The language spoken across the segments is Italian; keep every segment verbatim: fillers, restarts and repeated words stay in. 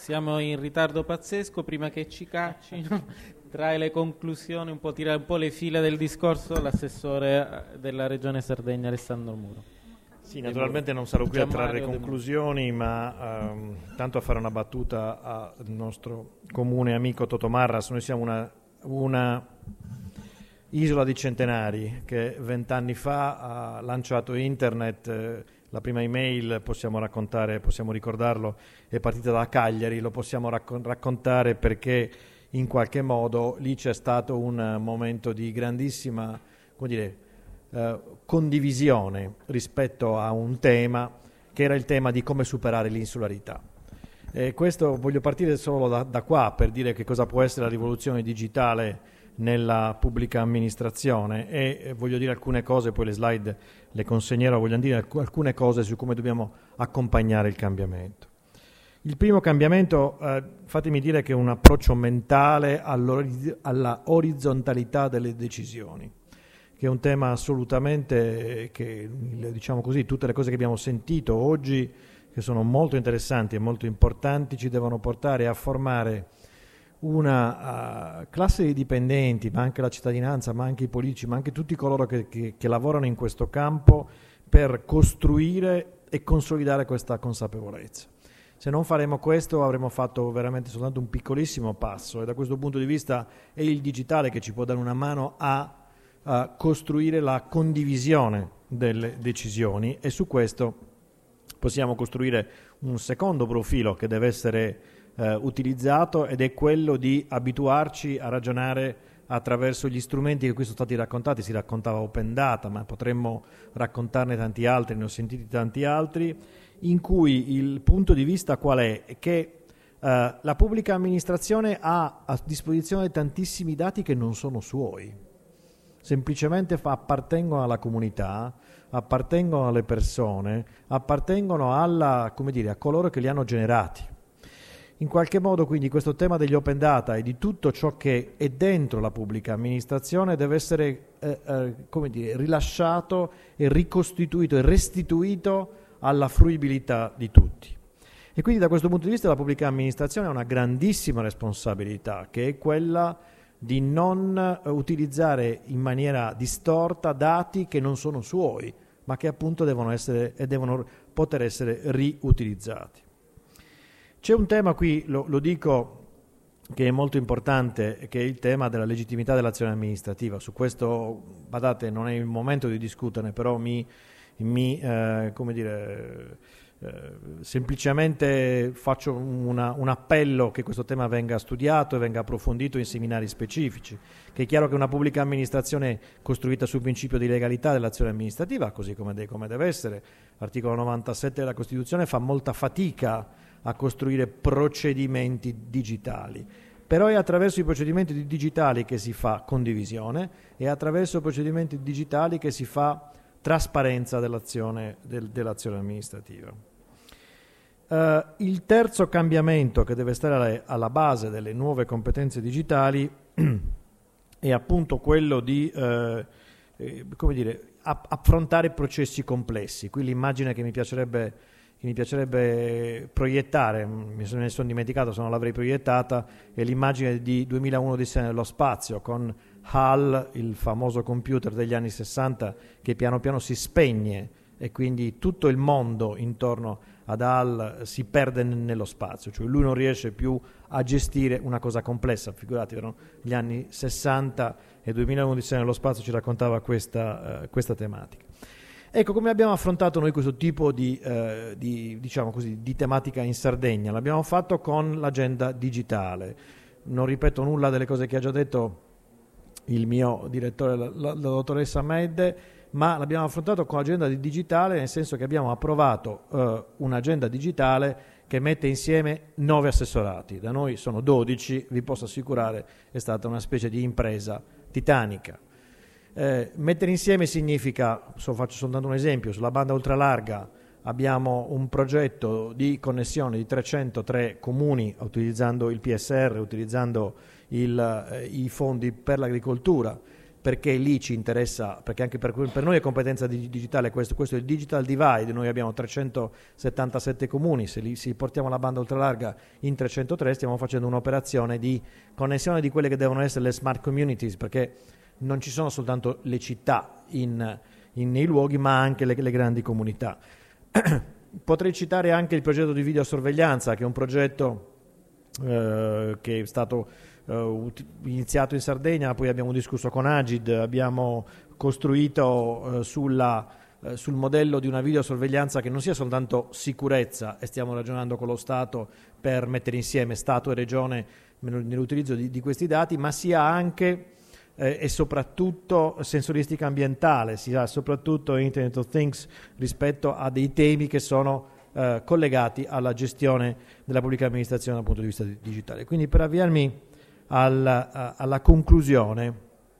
Siamo in ritardo pazzesco, prima che ci caccino, trae le conclusioni, un po' tira un po' le fila del discorso l'assessore della Regione Sardegna Alessandro Muro. Sì, naturalmente non sarò qui a trarre conclusioni, ma um, tanto a fare una battuta al nostro comune amico Toto Marras. Noi siamo una, una isola di centenari che vent'anni fa ha lanciato internet. Eh, la prima email, possiamo raccontare, possiamo ricordarlo, è partita da Cagliari. Lo possiamo raccon- raccontare perché in qualche modo lì c'è stato un momento di grandissima, come dire, eh, condivisione rispetto a un tema che era il tema di come superare l'insularità. E questo voglio partire solo da, da qua per dire che cosa può essere la rivoluzione digitale nella pubblica amministrazione e voglio dire alcune cose, poi le slide le consegnerò, voglio dire alcune cose su come dobbiamo accompagnare il cambiamento. Il primo cambiamento, eh, fatemi dire che è un approccio mentale alla orizzontalità delle decisioni, che è un tema assolutamente che, diciamo così, tutte le cose che abbiamo sentito oggi, che sono molto interessanti e molto importanti, ci devono portare a formare una uh, classe di dipendenti, ma anche la cittadinanza, ma anche i politici, ma anche tutti coloro che, che, che lavorano in questo campo per costruire e consolidare questa consapevolezza. Se non faremo questo avremo fatto veramente soltanto un piccolissimo passo e da questo punto di vista è il digitale che ci può dare una mano a, a costruire la condivisione delle decisioni e su questo possiamo costruire un secondo profilo che deve essere eh, utilizzato ed è quello di abituarci a ragionare attraverso gli strumenti che qui sono stati raccontati. Si raccontava Open Data, ma potremmo raccontarne tanti altri, ne ho sentiti tanti altri, in cui il punto di vista qual è? È che eh, la pubblica amministrazione ha a disposizione tantissimi dati che non sono suoi, semplicemente fa, appartengono alla comunità, appartengono alle persone, appartengono alla, come dire, a coloro che li hanno generati. In qualche modo quindi questo tema degli open data e di tutto ciò che è dentro la pubblica amministrazione deve essere eh, eh, come dire, rilasciato e ricostituito e restituito alla fruibilità di tutti. E quindi da questo punto di vista la pubblica amministrazione ha una grandissima responsabilità, che è quella di non utilizzare in maniera distorta dati che non sono suoi, ma che appunto devono essere e devono poter essere riutilizzati. C'è un tema qui, lo, lo dico, che è molto importante, che è il tema della legittimità dell'azione amministrativa. Su questo, badate, non è il momento di discuterne, però mi, mi eh, come dire, eh, semplicemente faccio una, un appello che questo tema venga studiato e venga approfondito in seminari specifici, che è chiaro che una pubblica amministrazione costruita sul principio di legalità dell'azione amministrativa, così come, de- come deve essere, l'articolo novantasette della Costituzione fa molta fatica a costruire procedimenti digitali, però è attraverso i procedimenti digitali che si fa condivisione, è attraverso i procedimenti digitali che si fa trasparenza dell'azione, del, dell'azione amministrativa. Uh, il terzo cambiamento che deve stare alla base delle nuove competenze digitali è appunto quello di uh, eh, come dire, affrontare processi complessi. Qui l'immagine che mi piacerebbe che mi piacerebbe proiettare, mi sono, ne sono dimenticato se non l'avrei proiettata, è l'immagine di duemilauno Odissea nello spazio, con H A L, il famoso computer degli anni sessanta, che piano piano si spegne e quindi tutto il mondo intorno ad H A L si perde n- nello spazio, cioè lui non riesce più a gestire una cosa complessa. Figurati, erano gli anni sessanta e duemilauno Odissea nello spazio ci raccontava questa, uh, questa tematica. Ecco, come abbiamo affrontato noi questo tipo di, eh, di, diciamo così, di tematica in Sardegna? L'abbiamo fatto con l'agenda digitale. Non ripeto nulla delle cose che ha già detto il mio direttore, la, la, la dottoressa Medde, ma l'abbiamo affrontato con l'agenda digitale, nel senso che abbiamo approvato eh, un'agenda digitale che mette insieme nove assessorati. Da noi sono dodici, vi posso assicurare, è stata una specie di impresa titanica. Eh, mettere insieme significa, so, faccio soltanto un esempio, sulla banda ultralarga abbiamo un progetto di connessione di trecentotré comuni utilizzando il P S R, utilizzando il, eh, i fondi per l'agricoltura, perché lì ci interessa, perché anche per, per noi è competenza di, digitale questo, questo è il digital divide, noi abbiamo trecentosettantasette comuni, se li se portiamo la banda ultralarga in trecentotré stiamo facendo un'operazione di connessione di quelle che devono essere le smart communities, perché non ci sono soltanto le città in, in, nei luoghi, ma anche le, le grandi comunità. Potrei citare anche il progetto di videosorveglianza, che è un progetto eh, che è stato Uh, iniziato in Sardegna, poi abbiamo discusso con Agid, abbiamo costruito uh, sulla, uh, sul modello di una videosorveglianza che non sia soltanto sicurezza, e stiamo ragionando con lo Stato per mettere insieme Stato e Regione nell'utilizzo di, di questi dati, ma sia anche eh, e soprattutto sensoristica ambientale, sia soprattutto Internet of Things rispetto a dei temi che sono eh, collegati alla gestione della pubblica amministrazione dal punto di vista digitale. Quindi, per avviarmi Alla, alla conclusione,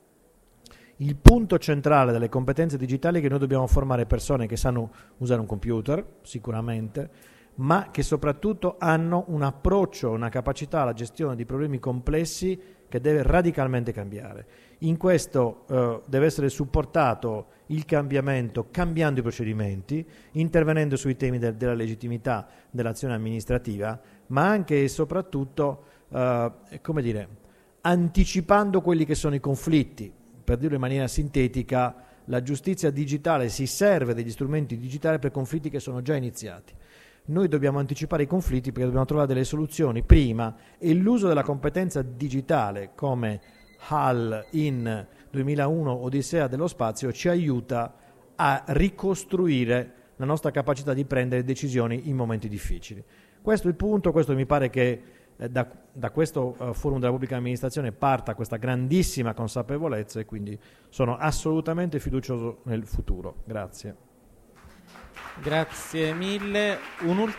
il punto centrale delle competenze digitali è che noi dobbiamo formare persone che sanno usare un computer, sicuramente, ma che soprattutto hanno un approccio, una capacità alla gestione di problemi complessi che deve radicalmente cambiare. In questo eh, deve essere supportato il cambiamento cambiando i procedimenti, intervenendo sui temi de- della legittimità dell'azione amministrativa, ma anche e soprattutto eh, come dire, anticipando quelli che sono i conflitti. Per dirlo in maniera sintetica, la giustizia digitale si serve degli strumenti digitali per conflitti che sono già iniziati. Noi dobbiamo anticipare i conflitti perché dobbiamo trovare delle soluzioni prima, e l'uso della competenza digitale come H A L in duemilauno Odissea dello spazio ci aiuta a ricostruire la nostra capacità di prendere decisioni in momenti difficili. Questo è il punto, questo mi pare che Da, da questo uh, forum della pubblica amministrazione parta questa grandissima consapevolezza, e quindi sono assolutamente fiducioso nel futuro. Grazie. Grazie mille. Un